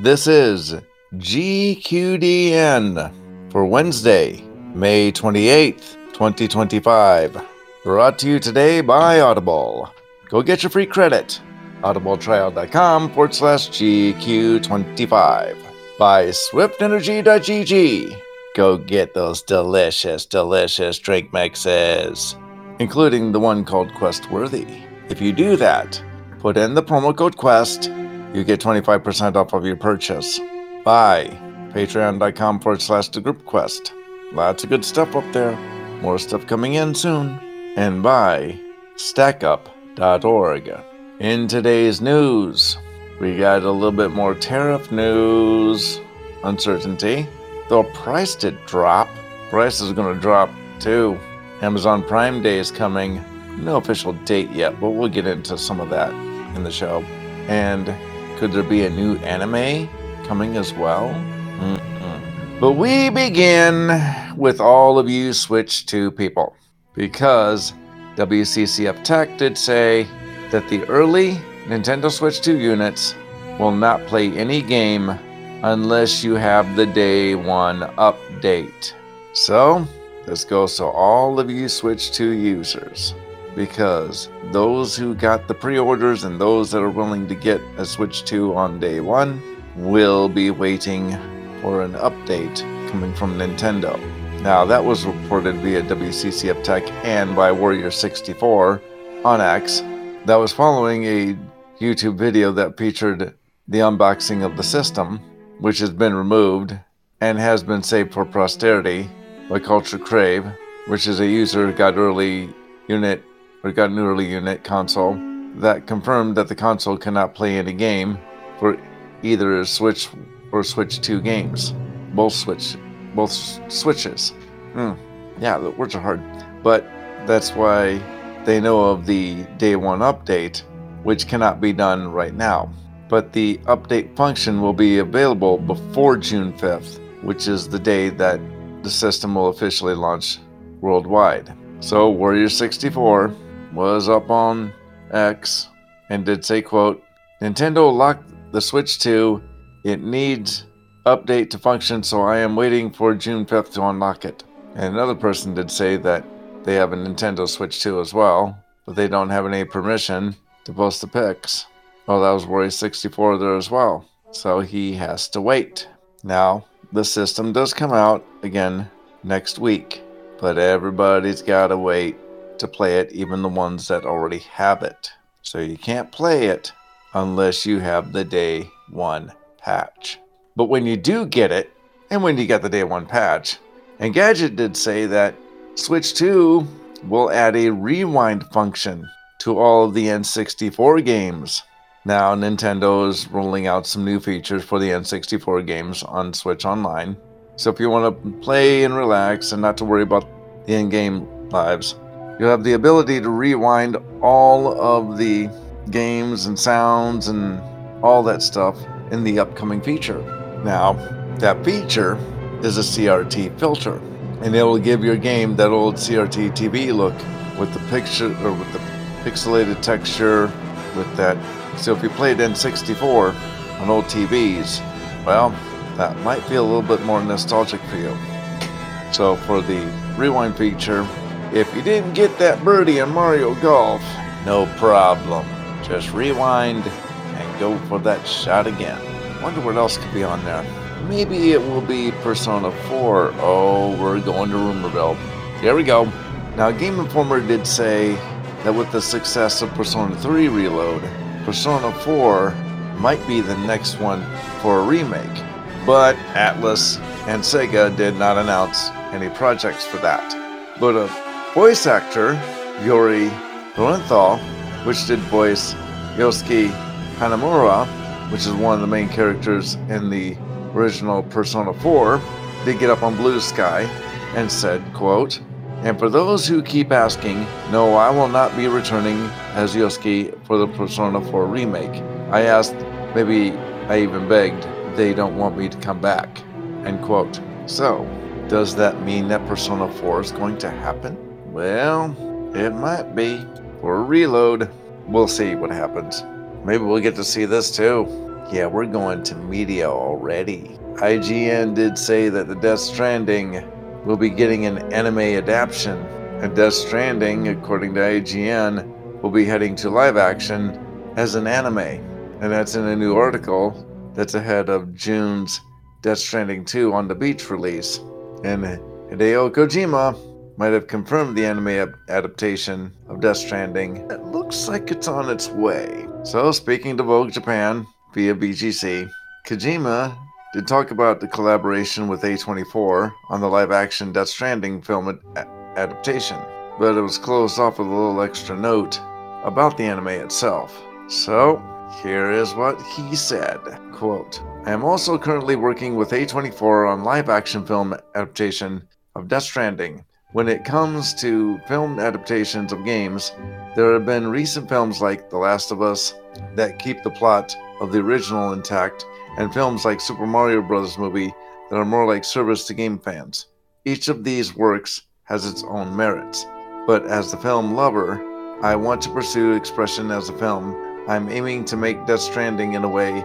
This is GQDN for Wednesday, May 28th, 2025. Brought to you today by Audible. Go get your free credit. audibletrial.com/GQ25. By SwiftEnergy.gg. Go get those delicious drink mixes, including the one called Questworthy. If you do that, put in the promo code QUEST, you get 25% off of your purchase. By Patreon.com/TheGroupQuest. Lots of good stuff up there. More stuff coming in soon. And by StackUp.org. In today's news, we got a little bit more tariff news. Uncertainty. Though price did drop, price is going to drop too. Amazon Prime Day is coming. No official date yet, but we'll get into some of that in the show. And could there be a new anime coming as well? But we begin with all of you Switch 2 people, because WCCF Tech did say that the early Nintendo Switch 2 units will not play any game unless you have the day one update. So this goes to all of you Switch 2 users, because those who got the pre-orders and those that are willing to get a Switch 2 on day one will be waiting for an update coming from Nintendo. Now, that was reported via WCCF Tech and by Warrior64 on X. That was following a YouTube video that featured the unboxing of the system, which has been removed and has been saved for posterity by Culture Crave, which is a user who got an early unit console that confirmed that the console cannot play any game for either Switch or Switch 2 games. Both switches. Yeah, the words are hard. But that's why they know of the day one update, which cannot be done right now. But the update function will be available before June 5th, which is the day that the system will officially launch worldwide. So Warrior64 was up on X and did say, quote, Nintendo locked the Switch 2. It needs update to function, so I am waiting for June 5th to unlock it. And another person did say that they have a Nintendo Switch 2 as well, but they don't have any permission to post the pics. Well, that was Warrior64 there as well, so he has to wait. Now, the system does come out again next week, but everybody's got to wait to play it, even the ones that already have it. So you can't play it unless you have the day one patch. But when you do get it, and when you get the day one patch, Engadget did say that Switch 2 will add a rewind function to all of the N64 games. Now, Nintendo is rolling out some new features for the N64 games on Switch Online. So if you want to play and relax and not to worry about the in-game lives, you'll have the ability to rewind all of the games and sounds and all that stuff in the upcoming feature. Now, that feature is a CRT filter, and it will give your game that old CRT TV look with the picture or with the pixelated texture with that. So if you played N64 on old TVs, well, that might feel a little bit more nostalgic for you. So for the rewind feature, if you didn't get that birdie in Mario Golf, no problem. Just rewind and go for that shot again. Wonder what else could be on there. Maybe it will be Persona 4. Oh, we're going to Rumorville. Here we go. Now, Game Informer did say that with the success of Persona 3 Reload, Persona 4 might be the next one for a remake. But Atlus and Sega did not announce any projects for that. But a voice actor, Yuri Lowenthal, which did voice Yosuke Hanamura, which is one of the main characters in the original Persona 4, did get up on Blue Sky and said, quote, and for those who keep asking, no, I will not be returning as Yosuke for the Persona 4 remake. I asked, maybe I even begged, they don't want me to come back, end quote. So, does that mean that Persona 4 is going to happen? Well, it might be. For a Reload, we'll see what happens. Maybe we'll get to see this too. Yeah, we're going to media already. IGN did say that the Death Stranding will be getting an anime adaptation. And Death Stranding, according to IGN, will be heading to live action as an anime. And that's in a new article that's ahead of June's Death Stranding 2 on the Beach release. And Hideo Kojima might have confirmed the anime adaptation of Death Stranding. It looks like it's on its way. So, speaking to Vogue Japan via BGC, Kojima did talk about the collaboration with A24 on the live-action Death Stranding film adaptation, but it was closed off with a little extra note about the anime itself. So, here is what he said, quote, I am also currently working with A24 on live-action film adaptation of Death Stranding. When it comes to film adaptations of games, there have been recent films like The Last of Us that keep the plot of the original intact, and films like Super Mario Bros. Movie that are more like service to game fans. Each of these works has its own merits, but as the film lover, I want to pursue expression as a film. I'm aiming to make Death Stranding in a way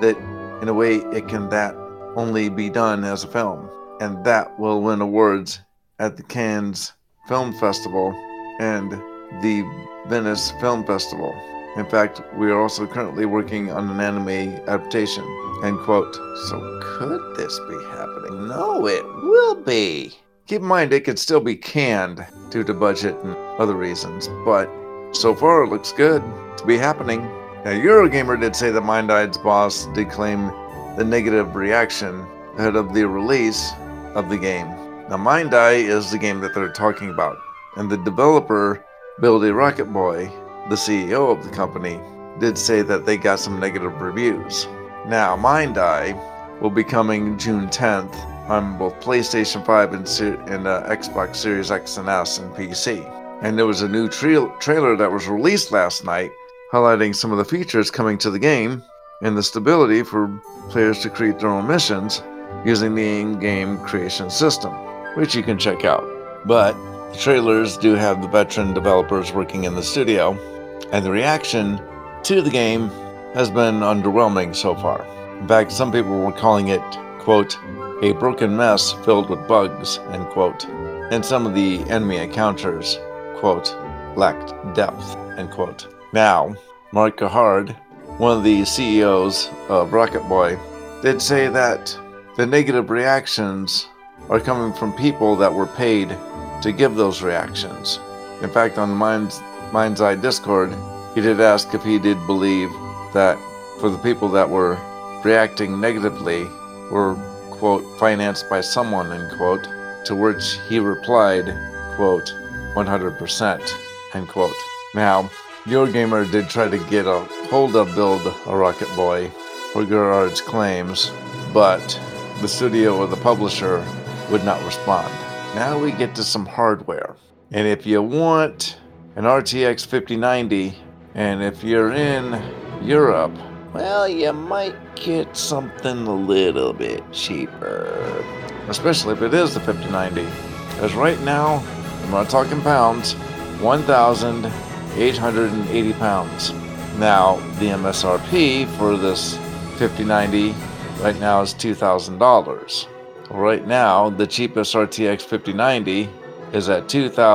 it can that only be done as a film, and that will win awards at the Cannes Film Festival and the Venice Film Festival. In fact, we are also currently working on an anime adaptation. End quote. So could this be happening? No, it will be. Keep in mind, it could still be canned due to budget and other reasons, but so far it looks good to be happening. Now, Eurogamer did say that Mind Eye's boss did claim the negative reaction ahead of the release of the game. Now, Mind Eye is the game that they're talking about, and the developer, Build a Rocket Boy, the CEO of the company, did say that they got some negative reviews. Now, Mind Eye will be coming June 10th on both PlayStation 5 and Xbox Series X and S and PC. And there was a new trailer that was released last night highlighting some of the features coming to the game and the stability for players to create their own missions using the in-game creation system, which you can check out. But the trailers do have the veteran developers working in the studio, and the reaction to the game has been underwhelming so far. In fact, some people were calling it, quote, a broken mess filled with bugs, end quote. And some of the enemy encounters, quote, lacked depth, end quote. Now, Mark Gahard, one of the CEOs of Rocket Boy, did say that the negative reactions are coming from people that were paid to give those reactions. In fact, on the Mind's Eye Discord, he did ask if he did believe that for the people that were reacting negatively were, quote, financed by someone, end quote, to which he replied, quote, 100%, end quote. Now, Eurogamer did try to get a hold of Build a Rocket Boy for Gerard's claims, but the studio or the publisher would not respond. Now we get to some hardware. And if you want an RTX 5090, and if you're in Europe, well, you might get something a little bit cheaper. Especially if it is the 5090. Because right now, I'm not talking pounds, 1,880 pounds. Now, the MSRP for this 5090 right now is $2,000. Right now, the cheapest RTX 5090 is at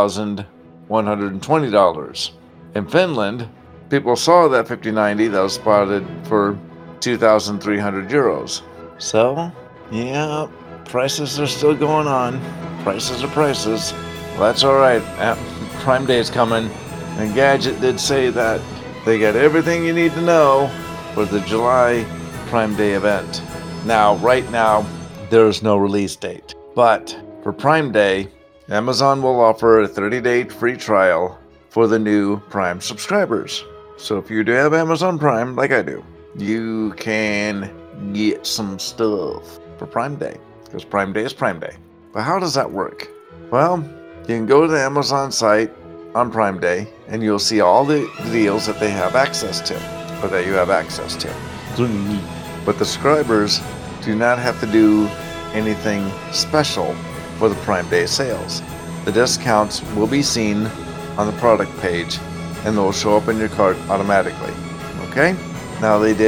$2,120. In Finland, people saw that 5090 that was spotted for 2,300 euros. So, yeah, prices are still going on. Prices are prices. Well, that's all right. Prime Day is coming. And Gadget did say that they got everything you need to know for the July Prime Day event. Now, right now, there is no release date. But for Prime Day, Amazon will offer a 30-day free trial for the new Prime subscribers. So if you do have Amazon Prime, like I do, you can get some stuff for Prime Day. Because Prime Day is Prime Day. But how does that work? Well, you can go to the Amazon site on Prime Day, and you'll see all the deals that they have access to, or that you have access to. But the subscribers do not have to do anything special for the Prime Day sales. The discounts will be seen on the product page, and they'll show up in your cart automatically. Okay? Now, they did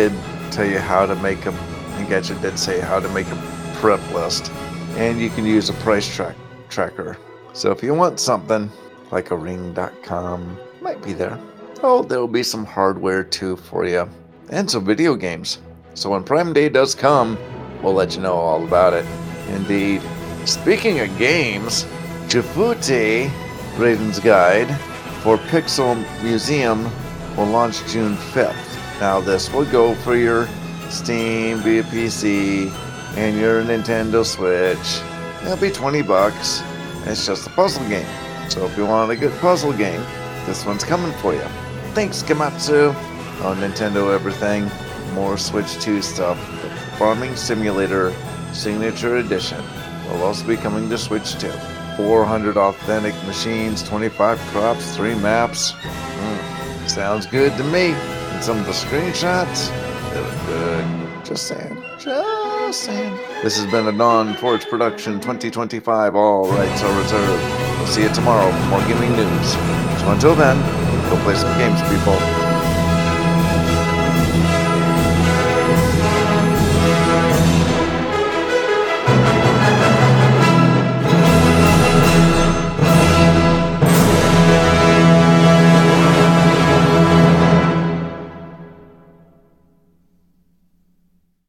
tell you how to make a, Engadget did say how to make a prep list. And you can use a price tracker. So if you want something like a ring.com, might be there. Oh, there will be some hardware too for you. And some video games. So when Prime Day does come, we'll let you know all about it. Indeed. Speaking of games, Jifute Raiden's Guide for Pixel Museum will launch June 5th. Now this will go for your Steam via PC and your Nintendo Switch. It'll be $20. It's just a puzzle game. So if you want a good puzzle game, this one's coming for you. Thanks, Gematsu. On Nintendo everything, more Switch 2 stuff. The Farming Simulator Signature Edition will also be coming to Switch 2. 400 authentic machines, 25 crops, 3 maps. Sounds good to me. And some of the screenshots, they look good. Just saying. Just saying. This has been a Dawn Forge Production 2025. All rights are reserved. We'll see you tomorrow for more gaming news. So until then, go play some games, people.